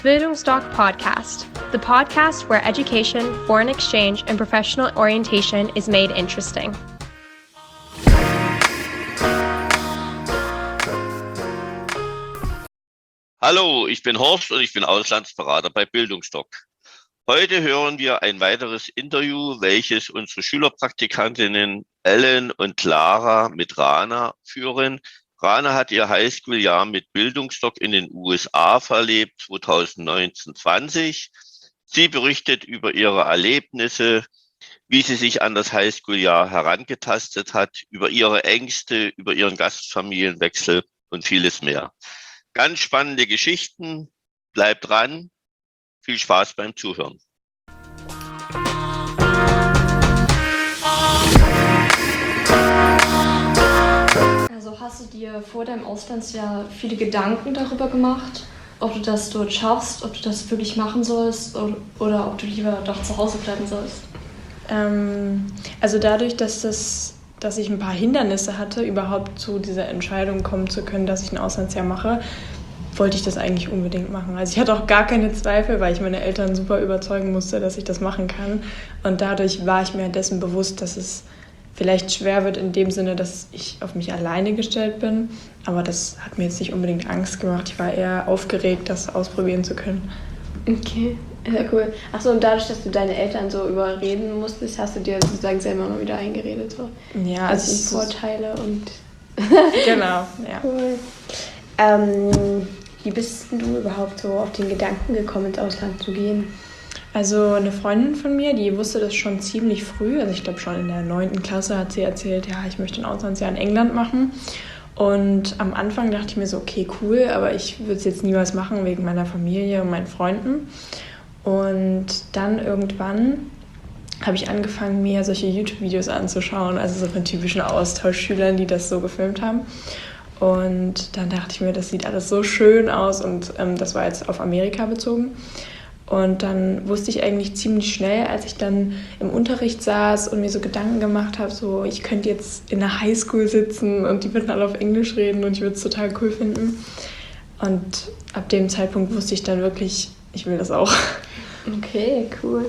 Bildungsdoc Podcast, the podcast where education, foreign exchange, and professional orientation is made interesting. Hallo, ich bin Horst und ich bin Auslandsberater bei Bildungsdoc. Heute hören wir ein weiteres Interview, welches unsere Schülerpraktikantinnen Ellen und Clara mit Rana führen. Rana hat ihr Highschool-Jahr mit Bildungsdoc in den USA verlebt, 2019-20. Sie berichtet über ihre Erlebnisse, wie sie sich an das Highschool-Jahr herangetastet hat, über ihre Ängste, über ihren Gastfamilienwechsel und vieles mehr. Ganz spannende Geschichten. Bleibt dran. Viel Spaß beim Zuhören. Also hast du dir vor deinem Auslandsjahr viele Gedanken darüber gemacht, ob du das dort schaffst, ob du das wirklich machen sollst oder ob du lieber doch zu Hause bleiben sollst? Also dadurch, dass ich ein paar Hindernisse hatte, überhaupt zu dieser Entscheidung kommen zu können, dass ich ein Auslandsjahr mache, wollte ich das eigentlich unbedingt machen. Also ich hatte auch gar keine Zweifel, weil ich meine Eltern super überzeugen musste, dass ich das machen kann. Und dadurch war ich mir dessen bewusst, dass es vielleicht schwer wird in dem Sinne, dass ich auf mich alleine gestellt bin. Aber das hat mir jetzt nicht unbedingt Angst gemacht. Ich war eher aufgeregt, das ausprobieren zu können. Okay, ja, cool. Achso, und dadurch, dass du deine Eltern so überreden musstest, hast du dir sozusagen selber mal wieder eingeredet? So. Ja, also die Vorteile und... Genau, ja. Cool. Wie bist du überhaupt so auf den Gedanken gekommen, ins Ausland zu gehen? Also eine Freundin von mir, die wusste das schon ziemlich früh, also ich glaube schon in der 9. Klasse hat sie erzählt, ja, ich möchte ein Auslandsjahr in England machen. Und am Anfang dachte ich mir so, okay, cool, aber ich würde es jetzt niemals machen wegen meiner Familie und meinen Freunden. Und dann irgendwann habe ich angefangen, mir solche YouTube-Videos anzuschauen, also so von typischen Austauschschülern, die das so gefilmt haben. Und dann dachte ich mir, das sieht alles so schön aus und das war jetzt auf Amerika bezogen. Und dann wusste ich eigentlich ziemlich schnell, als ich dann im Unterricht saß und mir so Gedanken gemacht habe, so ich könnte jetzt in der Highschool sitzen und die würden alle auf Englisch reden und ich würde es total cool finden. Und ab dem Zeitpunkt wusste ich dann wirklich, ich will das auch. Okay, cool.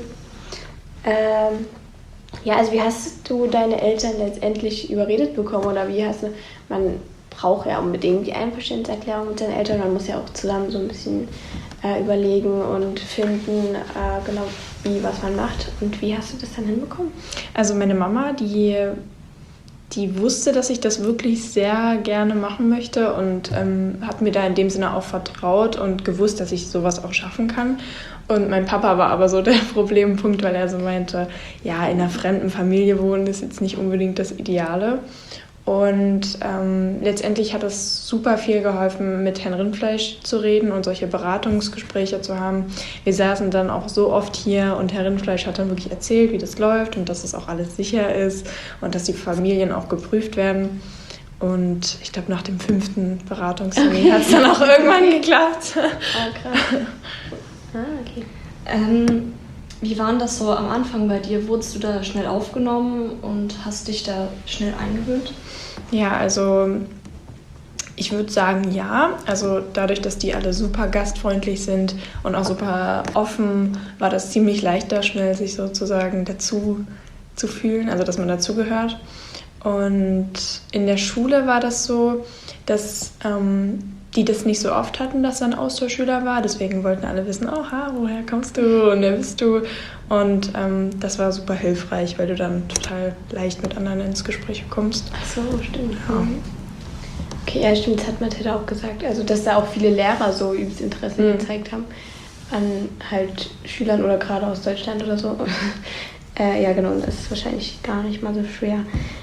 Ja, also wie hast du deine Eltern letztendlich überredet bekommen oder wie hast du, man braucht ja unbedingt die Einverständniserklärung mit seinen Eltern, man muss ja auch zusammen so ein bisschen überlegen und finden, genau was man macht. Und wie hast du das dann hinbekommen? Also meine Mama, die wusste, dass ich das wirklich sehr gerne machen möchte und hat mir da in dem Sinne auch vertraut und gewusst, dass ich sowas auch schaffen kann. Und mein Papa war aber so der Problempunkt, weil er so meinte, ja, in einer fremden Familie wohnen ist jetzt nicht unbedingt das Ideale. Und letztendlich hat es super viel geholfen, mit Herrn Rindfleisch zu reden und solche Beratungsgespräche zu haben. Wir saßen dann auch so oft hier und Herr Rindfleisch hat dann wirklich erzählt, wie das läuft und dass es auch alles sicher ist und dass die Familien auch geprüft werden. Und ich glaube, nach dem 5. Beratungstermin hat es dann auch irgendwann geklappt. Ah, krass. Okay. Wie war denn das so am Anfang bei dir? Wurdest du da schnell aufgenommen und hast dich da schnell eingewöhnt? Ja, also ich würde sagen, ja. Also dadurch, dass die alle super gastfreundlich sind und auch super offen, war das ziemlich leicht, da schnell sich sozusagen dazu zu fühlen, also dass man dazugehört. Und in der Schule war das so, dass die das nicht so oft hatten, dass er ein Austauschschüler war. Deswegen wollten alle wissen, woher kommst du und wer bist du? Und das war super hilfreich, weil du dann total leicht mit anderen ins Gespräch kommst. Ach so, stimmt. Ja. Okay, ja, stimmt, das hat Mathilda auch gesagt. Also, dass da auch viele Lehrer so übelst Interesse gezeigt haben an halt Schülern oder gerade aus Deutschland oder so. Ja, genau, das ist wahrscheinlich gar nicht mal so schwer.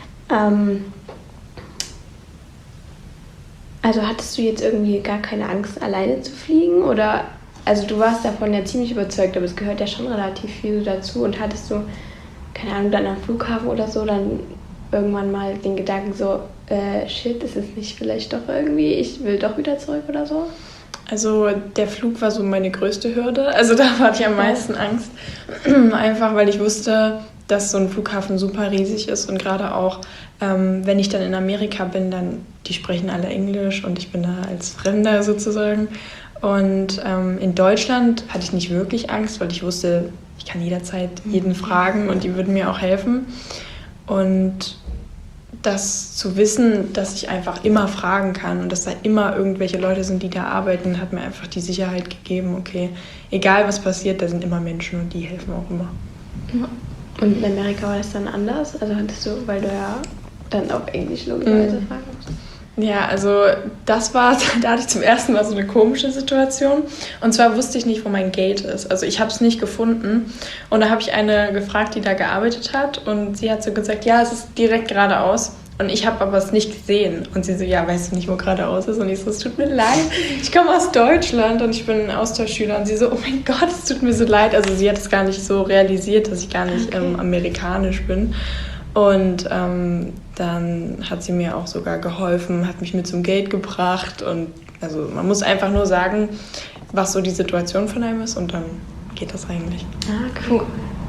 Also hattest du jetzt irgendwie gar keine Angst, alleine zu fliegen? Oder, also du warst davon ja ziemlich überzeugt, aber es gehört ja schon relativ viel dazu. Und hattest du, keine Ahnung, dann am Flughafen oder so, dann irgendwann mal den Gedanken so, shit, ist es nicht vielleicht doch irgendwie, ich will doch wieder zurück oder so? Also der Flug war so meine größte Hürde. Also da hatte ich am meisten Angst. Einfach, weil ich wusste, dass so ein Flughafen super riesig ist und gerade auch, wenn ich dann in Amerika bin, dann die sprechen alle Englisch und ich bin da als Fremder sozusagen Und in Deutschland hatte ich nicht wirklich Angst, weil ich wusste, ich kann jederzeit jeden fragen und die würden mir auch helfen. Und das zu wissen, dass ich einfach immer fragen kann und dass da immer irgendwelche Leute sind, die da arbeiten, hat mir einfach die Sicherheit gegeben, okay, egal was passiert, da sind immer Menschen und die helfen auch immer. Und in Amerika war das dann anders? Also hattest du, weil du ja dann auf Englisch logischerweise fragen musst? Ja, also da hatte ich zum ersten Mal so eine komische Situation. Und zwar wusste ich nicht, wo mein Gate ist. Also ich habe es nicht gefunden. Und da habe ich eine gefragt, die da gearbeitet hat. Und sie hat so gesagt, ja, es ist direkt geradeaus. Und ich habe aber es nicht gesehen. Und sie so, ja, weißt du nicht, wo geradeaus ist? Und ich so, es tut mir leid, ich komme aus Deutschland und ich bin ein Austauschschüler. Und sie so, oh mein Gott, es tut mir so leid. Also sie hat es gar nicht so realisiert, dass ich gar nicht amerikanisch bin. Und dann hat sie mir auch sogar geholfen, hat mich mit zum Gate gebracht. Und also man muss einfach nur sagen, was so die Situation von einem ist und dann geht das eigentlich. Cool.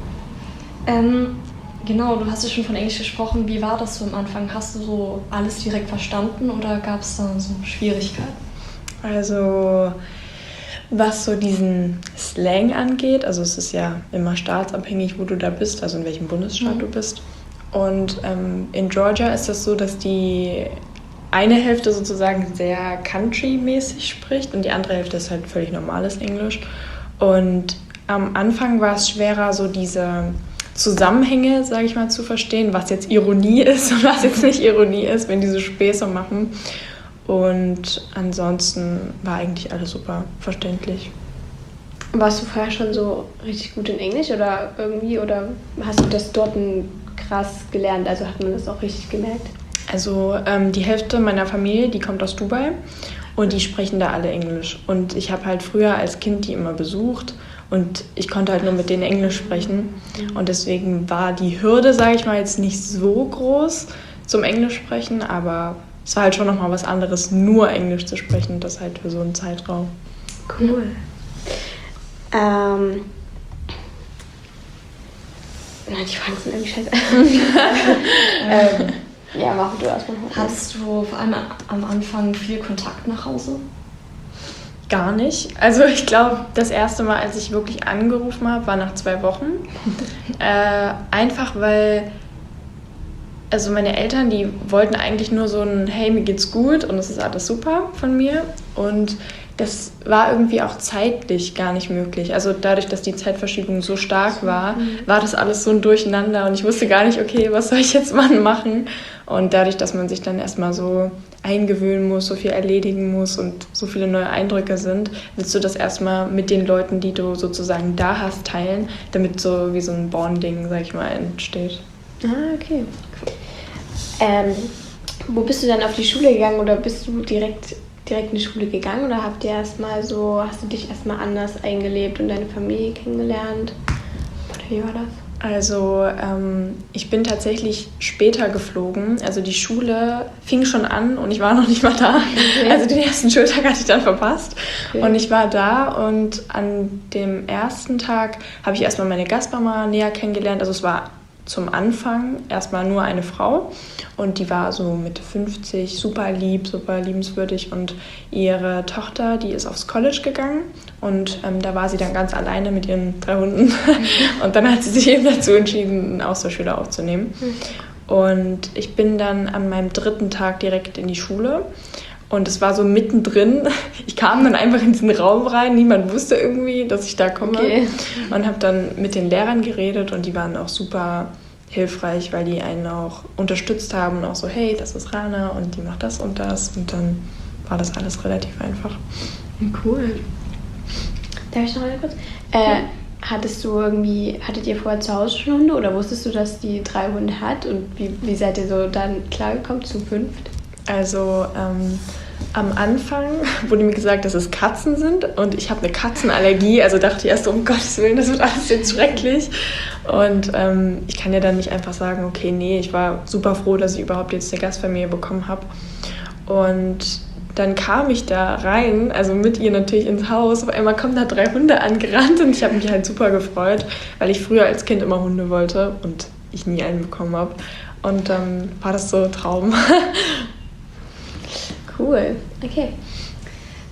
Genau, du hast ja schon von Englisch gesprochen. Wie war das so am Anfang? Hast du so alles direkt verstanden oder gab es da so Schwierigkeiten? Also was so diesen Slang angeht, also es ist ja immer staatsabhängig, wo du da bist, also in welchem Bundesstaat du bist. Und in Georgia ist das so, dass die eine Hälfte sozusagen sehr country-mäßig spricht und die andere Hälfte ist halt völlig normales Englisch. Und am Anfang war es schwerer, so diese Zusammenhänge, sage ich mal, zu verstehen, was jetzt Ironie ist und was jetzt nicht Ironie ist, wenn die so Späße machen. Und ansonsten war eigentlich alles super verständlich. Warst du vorher schon so richtig gut in Englisch oder irgendwie? Oder hast du das dort krass gelernt? Also hat man das auch richtig gemerkt? Also die Hälfte meiner Familie, die kommt aus Dubai und die sprechen da alle Englisch. Und ich habe halt früher als Kind die immer besucht und ich konnte halt nur mit denen Englisch sprechen. Und deswegen war die Hürde, sage ich mal, jetzt nicht so groß zum Englisch sprechen, aber es war halt schon nochmal was anderes, nur Englisch zu sprechen, das halt für so einen Zeitraum. Cool. Die Fragen sind irgendwie scheiße. Ja, mach du erstmal. Hattest du vor allem am Anfang viel Kontakt nach Hause? Gar nicht. Also ich glaube, das erste Mal, als ich wirklich angerufen habe, war nach 2 Wochen. Einfach weil, also meine Eltern, die wollten eigentlich nur so ein hey, mir geht's gut und es ist alles super von mir. Und das war irgendwie auch zeitlich gar nicht möglich. Also dadurch, dass die Zeitverschiebung so stark war, war das alles so ein Durcheinander und ich wusste gar nicht, okay, was soll ich jetzt wann machen? Und dadurch, dass man sich dann erstmal so eingewöhnen muss, so viel erledigen muss und so viele neue Eindrücke sind, willst du das erstmal mit den Leuten, die du sozusagen da hast, teilen, damit so wie so ein Bonding, sag ich mal, entsteht. Okay. Wo bist du dann auf die Schule gegangen oder bist du direkt in die Schule gegangen oder hast du dich erstmal anders eingelebt und deine Familie kennengelernt? Oder wie war das? Also ich bin tatsächlich später geflogen. Also die Schule fing schon an und ich war noch nicht mal da. Okay. Also den ersten Schultag hatte ich dann verpasst. Okay. Und ich war da und an dem ersten Tag habe ich erstmal meine Gastmama näher kennengelernt. Also es war zum Anfang erstmal nur eine Frau und die war so Mitte 50, super lieb, super liebenswürdig und ihre Tochter, die ist aufs College gegangen und da war sie dann ganz alleine mit ihren 3 Hunden und dann hat sie sich eben dazu entschieden, einen Austauschschüler aufzunehmen und ich bin dann an meinem 3. Tag direkt in die Schule. Und es war so mittendrin. Ich kam dann einfach in diesen Raum rein. Niemand wusste irgendwie, dass ich da komme. Okay. Und habe dann mit den Lehrern geredet und die waren auch super hilfreich, weil die einen auch unterstützt haben und auch so, hey, das ist Rana und die macht das und das. Und dann war das alles relativ einfach. Cool. Darf ich noch mal kurz? Hattet ihr vorher zu Hause schon Hunde oder wusstest du, dass die 3 Hunde hat? Und wie seid ihr so dann klargekommen zu 5? Also am Anfang wurde mir gesagt, dass es Katzen sind und ich habe eine Katzenallergie, also dachte ich erst, um Gottes Willen, das wird alles jetzt schrecklich. Und ich kann ja dann nicht einfach sagen, okay, nee, ich war super froh, dass ich überhaupt jetzt eine Gastfamilie bekommen habe. Und dann kam ich da rein, also mit ihr natürlich ins Haus, auf einmal kommen da 3 Hunde angerannt und ich habe mich halt super gefreut, weil ich früher als Kind immer Hunde wollte und ich nie einen bekommen habe. Und dann war das so ein Traum. Cool, okay.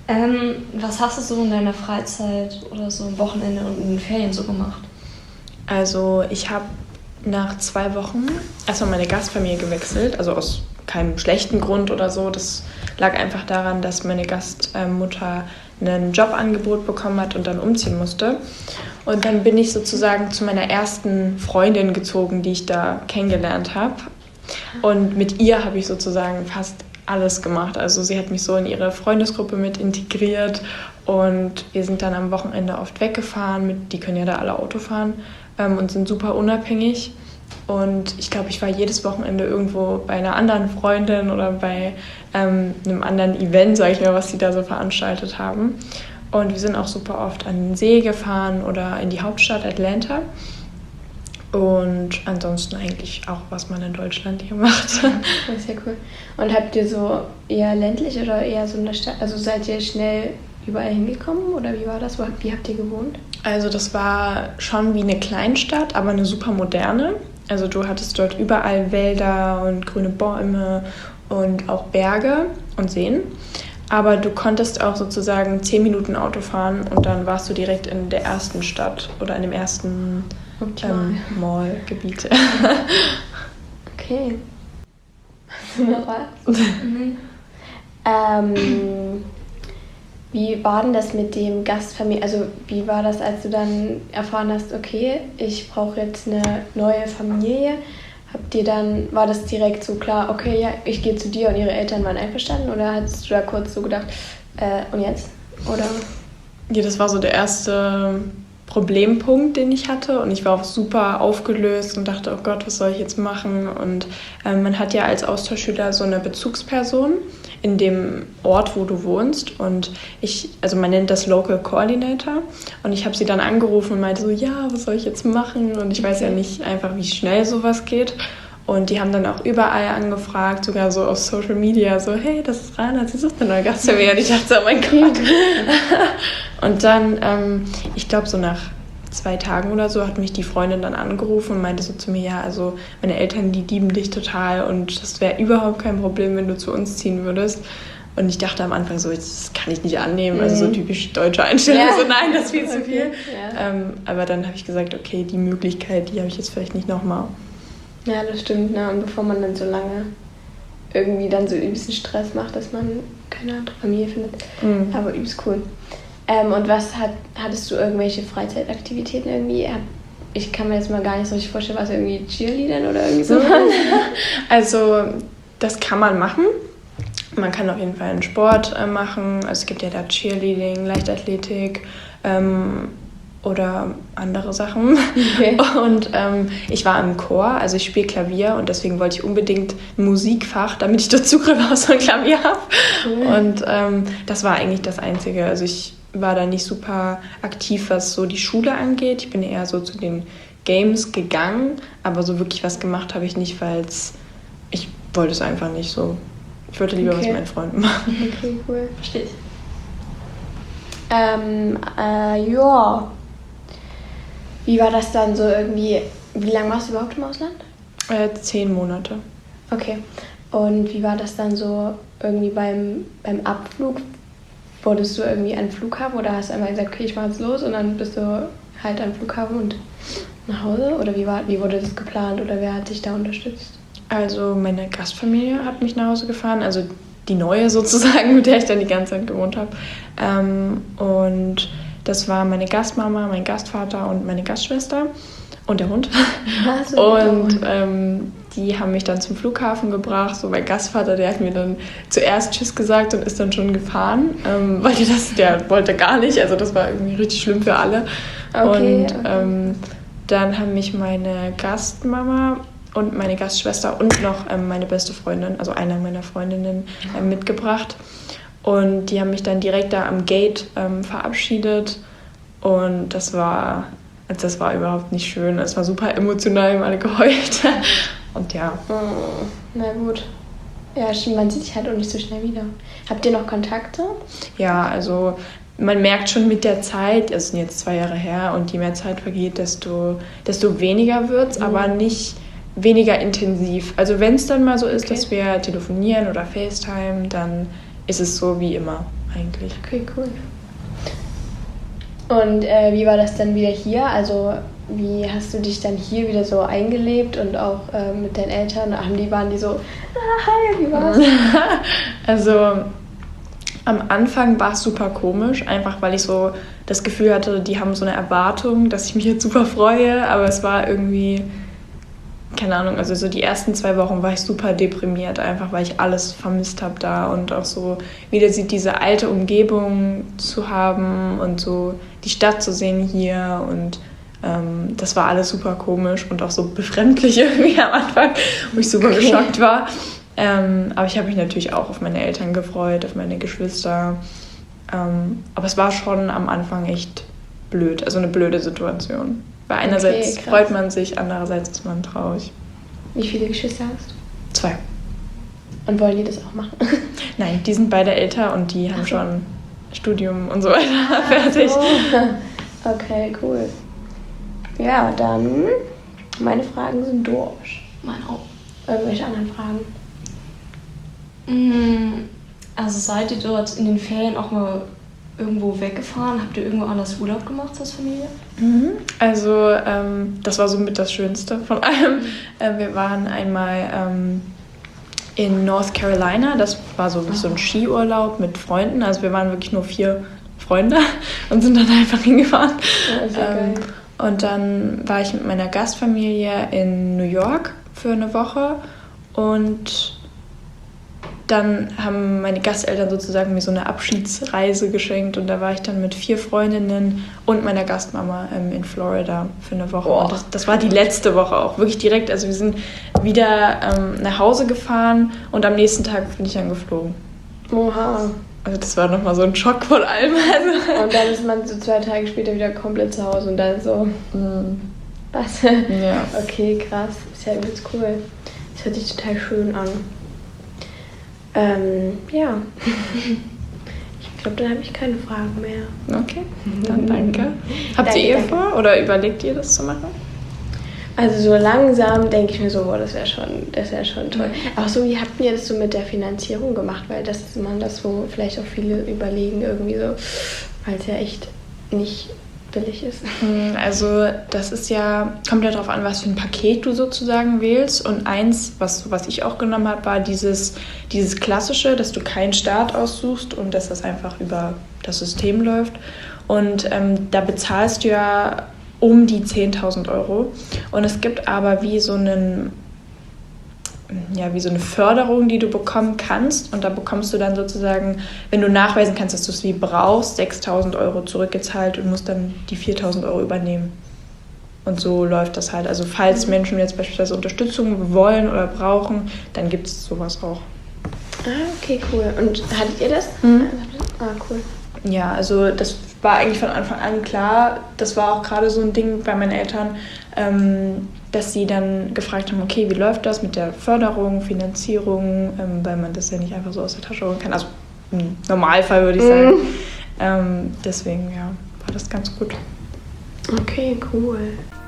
Was hast du so in deiner Freizeit oder so am Wochenende und in den Ferien so gemacht? Also ich habe nach 2 Wochen erstmal meine Gastfamilie gewechselt, also aus keinem schlechten Grund oder so. Das lag einfach daran, dass meine Gastmutter ein Jobangebot bekommen hat und dann umziehen musste. Und dann bin ich sozusagen zu meiner ersten Freundin gezogen, die ich da kennengelernt habe. Und mit ihr habe ich sozusagen fast alles gemacht. Also sie hat mich so in ihre Freundesgruppe mit integriert und wir sind dann am Wochenende oft weggefahren. Die können ja da alle Auto fahren und sind super unabhängig. Und ich glaube, ich war jedes Wochenende irgendwo bei einer anderen Freundin oder bei einem anderen Event, sage ich mal, was die da so veranstaltet haben. Und wir sind auch super oft an den See gefahren oder in die Hauptstadt Atlanta. Und ansonsten eigentlich auch, was man in Deutschland hier macht. Das ist ja cool. Und habt ihr so eher ländlich oder eher so eine Stadt? Also seid ihr schnell überall hingekommen oder wie war das? Wie habt ihr gewohnt? Also das war schon wie eine Kleinstadt, aber eine super moderne. Also du hattest dort überall Wälder und grüne Bäume und auch Berge und Seen. Aber du konntest auch sozusagen 10 Minuten Auto fahren und dann warst du direkt in der ersten Stadt oder in dem ersten Mallgebiet. Okay. Hast du noch was? Wie war denn das mit dem Gastfamilie? Also wie war das, als du dann erfahren hast, okay, ich brauche jetzt eine neue Familie? War das direkt so klar, okay, ja, ich gehe zu dir und ihre Eltern waren einverstanden? Oder hast du da kurz so gedacht, und jetzt? Oder? Ja, das war so der erste Problempunkt, den ich hatte. Und ich war auch super aufgelöst und dachte, oh Gott, was soll ich jetzt machen? Und man hat ja als Austauschschüler so eine Bezugsperson in dem Ort, wo du wohnst. Und man nennt das Local Coordinator. Und ich habe sie dann angerufen und meinte so, ja, was soll ich jetzt machen? Und ich weiß ja nicht einfach, wie schnell sowas geht. Und die haben dann auch überall angefragt, sogar so auf Social Media, so, hey, das ist Rana, sie sucht eine neue Gastfamilie. Und ich dachte so, oh mein Gott. Und dann, ich glaube, so nach 2 Tagen oder so hat mich die Freundin dann angerufen und meinte so zu mir, ja, also meine Eltern, die lieben dich total und das wäre überhaupt kein Problem, wenn du zu uns ziehen würdest. Und ich dachte am Anfang so, das kann ich nicht annehmen, also so typisch deutsche Einstellung, so nein, das ist viel zu viel. Ja. Aber dann habe ich gesagt, okay, die Möglichkeit, die habe ich jetzt vielleicht nicht nochmal. Ja, das stimmt, ne? Und bevor man dann so lange irgendwie dann so übelsten Stress macht, dass man keine andere Familie findet. Aber übelst cool. Und hattest du irgendwelche Freizeitaktivitäten irgendwie? Ich kann mir jetzt mal gar nicht so richtig vorstellen, was irgendwie Cheerleadern oder irgendwie so. Also das kann man machen. Man kann auf jeden Fall einen Sport machen. Also es gibt ja da Cheerleading, Leichtathletik oder andere Sachen. Okay. Und ich war im Chor, also ich spiele Klavier und deswegen wollte ich unbedingt ein Musikfach, damit ich dort Zugriff auf so ein Klavier habe. Okay. Und das war eigentlich das Einzige. Also ich war da nicht super aktiv, was so die Schule angeht. Ich bin eher so zu den Games gegangen, aber so wirklich was gemacht habe ich nicht, weil ich wollte es einfach nicht so. Ich wollte lieber was mit meinen Freunden machen. Okay, cool. Verstehe ich. Ja. Wie war das dann so irgendwie? Wie lange warst du überhaupt im Ausland? 10 Monate. Okay. Und wie war das dann so irgendwie beim Abflug? Wurdest du irgendwie an den Flughafen oder hast du einmal gesagt, okay, ich mache jetzt los und dann bist du halt am Flughafen und nach Hause? Oder wie wurde das geplant oder wer hat dich da unterstützt? Also meine Gastfamilie hat mich nach Hause gefahren, also die neue sozusagen, mit der ich dann die ganze Zeit gewohnt habe. Und das war meine Gastmama, mein Gastvater und meine Gastschwester und der Hund. Und die haben mich dann zum Flughafen gebracht. So mein Gastvater, der hat mir dann zuerst Tschüss gesagt und ist dann schon gefahren, weil der wollte gar nicht. Also das war irgendwie richtig schlimm für alle. Okay, und dann haben mich meine Gastmama und meine Gastschwester und noch meine beste Freundin, also eine meiner Freundinnen, mitgebracht. Und die haben mich dann direkt da am Gate verabschiedet. Und das war überhaupt nicht schön. Es war super emotional, wir haben alle geheult. Und ja. Oh, na gut. Ja, man sieht sich halt auch nicht so schnell wieder. Habt ihr noch Kontakte? Ja, also man merkt schon mit der Zeit, es sind jetzt 2 Jahre her und je mehr Zeit vergeht, desto weniger wird es, aber nicht weniger intensiv. Also wenn es dann mal so ist, dass wir telefonieren oder FaceTime, dann ist es so wie immer. eigentlich. Okay, cool. Und wie war das dann wieder hier? Also wie hast du dich dann hier wieder so eingelebt und auch mit deinen Eltern? Waren die so, hi, wie war's? Also am Anfang war es super komisch, einfach weil ich so das Gefühl hatte, die haben so eine Erwartung, dass ich mich jetzt super freue, aber es war irgendwie, keine Ahnung, also so die ersten 2 Wochen war ich super deprimiert, einfach weil ich alles vermisst habe da und auch so wieder diese alte Umgebung zu haben und so die Stadt zu sehen hier und das war alles super komisch und auch so befremdlich irgendwie am Anfang, wo ich super geschockt war. Aber ich habe mich natürlich auch auf meine Eltern gefreut, auf meine Geschwister. Aber es war schon am Anfang echt blöd, also eine blöde Situation. Weil einerseits krass. freut man sich, andererseits ist man traurig. Wie viele Geschwister hast du? 2. Und wollen die das auch machen? Nein, die sind beide älter und die haben schon Studium und so weiter fertig. Oh. Okay, cool. Ja, dann meine Fragen sind durch. Meine auch. Irgendwelche anderen Fragen? Also seid ihr dort in den Ferien auch mal irgendwo weggefahren? Habt ihr irgendwo anders Urlaub gemacht als Familie? Also das war somit das Schönste von allem. Wir waren einmal in North Carolina. Das war so ein Skiurlaub mit Freunden. Also wir waren wirklich nur 4 Freunde und sind dann einfach hingefahren. Ja, sehr geil. Und dann war ich mit meiner Gastfamilie in New York für eine Woche und dann haben meine Gasteltern sozusagen mir so eine Abschiedsreise geschenkt und da war ich dann mit 4 Freundinnen und meiner Gastmama in Florida für eine Woche. Boah. Und das war die letzte Woche auch, wirklich direkt. Also wir sind wieder nach Hause gefahren und am nächsten Tag bin ich dann geflogen. Oha. Also das war nochmal so ein Schock von allem. Also. Und dann ist man so 2 Tage später wieder komplett zu Hause und dann so, was? Ja. Okay, krass. Ist ja übelst cool. Das hört sich total schön an. Ja. Ich glaube, dann habe ich keine Fragen mehr. Okay, dann danke. Habt Danke, ihr danke. vor oder überlegt ihr das zu machen? Also so langsam denke ich mir so, boah, das wäre schon toll. Auch so, wie habt ihr das so mit der Finanzierung gemacht? Weil das ist man das, wo vielleicht auch viele überlegen irgendwie so, weil es ja echt nicht billig ist. Also das ist ja, kommt ja darauf an, was für ein Paket du sozusagen wählst. Und eins, was ich auch genommen habe, war dieses Klassische, dass du keinen Staat aussuchst und dass das einfach über das System läuft. Und da bezahlst du ja um die 10.000 Euro. Und es gibt aber wie so eine Förderung, die du bekommen kannst. Und da bekommst du dann sozusagen, wenn du nachweisen kannst, dass du es wie brauchst, 6.000 Euro zurückgezahlt und musst dann die 4.000 Euro übernehmen. Und so läuft das halt. Also falls Menschen jetzt beispielsweise Unterstützung wollen oder brauchen, dann gibt es sowas auch. Ah, okay, cool. Und hattet ihr das? Ah, cool. Ja, also das war eigentlich von Anfang an klar. Das war auch gerade so ein Ding bei meinen Eltern, dass sie dann gefragt haben, okay, wie läuft das mit der Förderung, Finanzierung, weil man das ja nicht einfach so aus der Tasche holen kann. Also im Normalfall würde ich sagen. Deswegen, ja, war das ganz gut. Okay, cool.